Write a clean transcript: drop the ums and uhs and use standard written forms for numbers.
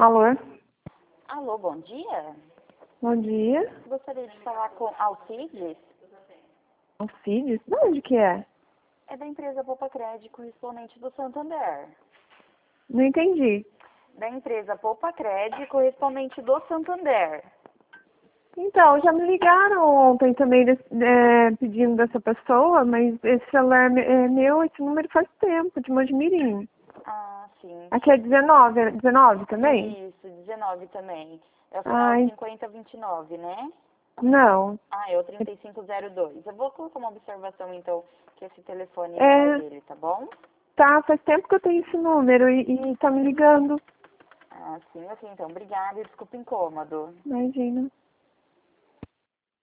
Alô? Alô, bom dia. Bom dia. Gostaria de falar com Alcides. Alcides? De onde que é? É da empresa Poupa Crédito, correspondente do Santander. Não entendi. Da empresa Poupa Crédito, correspondente do Santander. Então, já me ligaram ontem também pedindo dessa pessoa, mas esse celular é meu, esse número faz tempo, de Mojimirim. Ah, sim. Aqui é 19 também? Isso, 19 também. É o final Ai, 5029, né? não. Ah, é o 3502. Eu vou colocar uma observação, então, que esse telefone não é É, dele, tá bom? tá, faz tempo que eu tenho esse número e tá me ligando. Ah, sim, ok, então. Obrigada e desculpa o incômodo. Imagina.